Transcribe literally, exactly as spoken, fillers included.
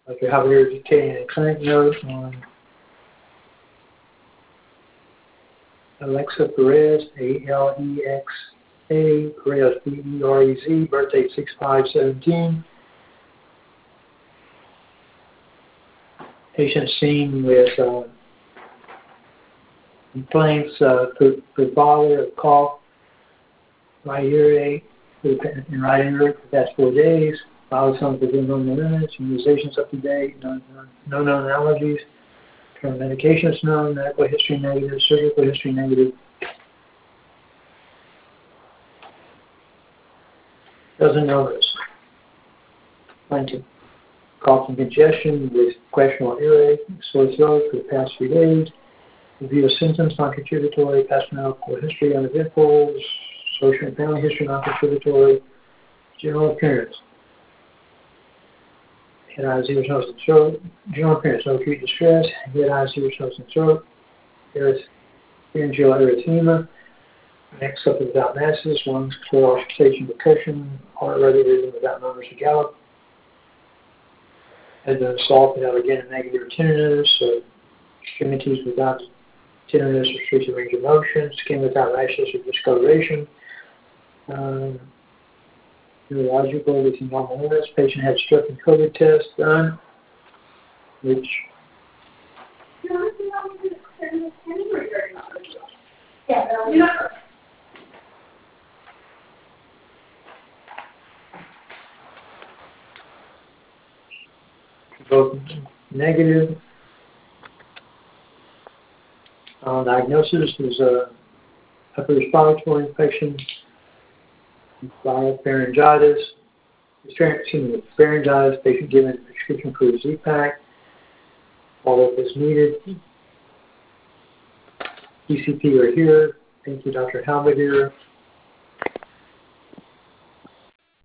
Doctor Javier detailed a clinic note on Alexa Perez, A L E X A, Perez, B E R E Z, birthday six five seventeen. Patient seen with uh, complaints uh, for, for father of cough, right earache, and right ear for the past four days. Father son within normal limits, immunizations up to date, no, no, no known allergies, current medications known, medical history negative, surgical history negative. Doesn't notice. Plenty. Cough and congestion with questionable earache, sore throat for the past few days. Review of symptoms, non-contributory, past medical history, uneventful, social and family history, non-contributory, general appearance. Head, eyes, ears, nose, and throat. General appearance, no acute distress. Head, eyes, ears, nose, and throat. Eryth- Pharyngeal erythema. Next up without masses. Lungs, clear auscultation, percussion. Heart rate rhythm without numbers or gallop. Has been assaulted out again a negative tinnitus. So extremities without tinnitus, restricted range of motion. Skin without rashes or discoloration. Um, neurological within normal limits. Patient had strep and COVID test done, which both negative. Uh, diagnosis is a upper respiratory infection, viral pharyngitis. Excuse me, pharyngitis. Patient given prescription for Z-Pak. Follow-up is needed. E C P are here. Thank you, Doctor Halbert here.